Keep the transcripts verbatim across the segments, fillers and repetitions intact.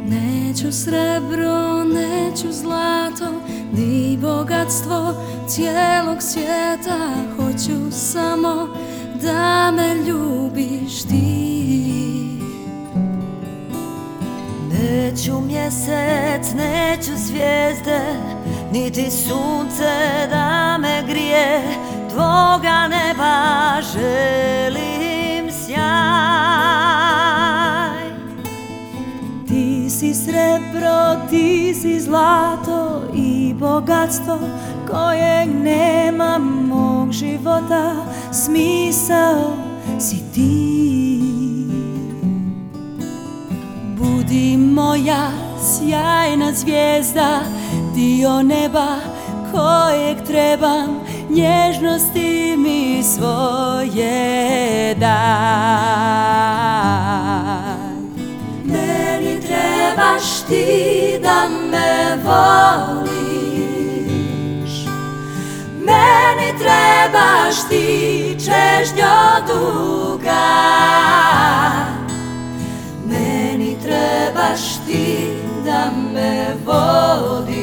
Neću srebro, neću zlato, ni bogatstvo cijelog svijeta. Hoću samo da me ljubiš ti. Neću mjesec, neću zvijezde, niti sunce da me grije. Tvoga neba želim sjaj. Ti si srebro, ti si zlato i bogatstvo kojeg nema mog života. Smisao si ti. Budi moja sjajna zvijezda, dio neba kojeg trebam, nježnosti mi svoje daj. Meni trebaš ti da me voliš, meni trebaš ti čežnjo duga, meni trebaš ti da me vodiš,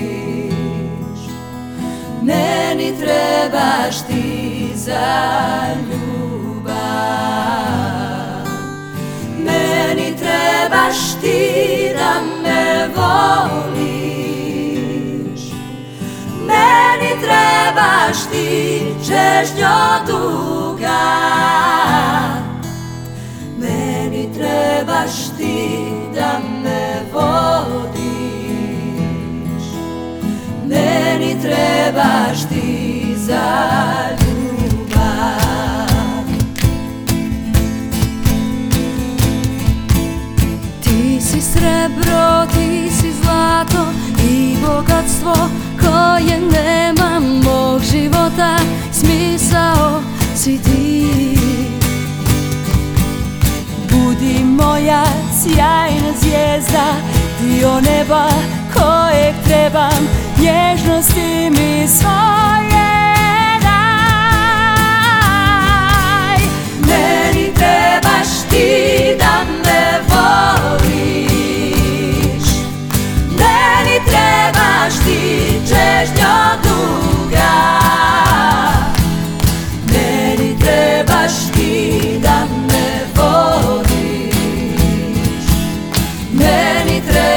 meni trebaš ti za ljubav, meni trebaš ti da me voliš, meni trebaš ti čežnjo duga, meni trebaš ti da me vodiš, meni trebaš ti za ljubav. Ti si srebro, ti si zlato i bogatstvo koje nema mog života. Smisao si ti. Budi moja sjajna zvijezda, dio neba kojeg trebam, nježnosti mi svoje daj. Meni trebaš ti da me voliš, meni trebaš ti čežnjo duga, meni trebaš ti da me voliš, meni trebaš